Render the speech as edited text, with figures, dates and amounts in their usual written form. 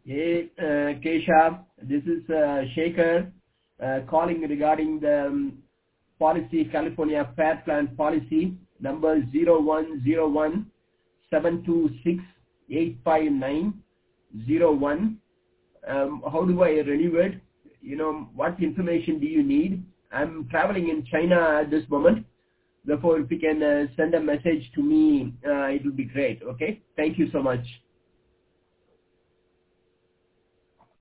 Hey, Keshav, this is Shekhar calling regarding the policy, California Fair Plan policy number 010172685901. How do I renew it? What information do you need? I'm traveling in China at this moment. Therefore, if you can send a message to me, it will be great. Okay? Thank you so much.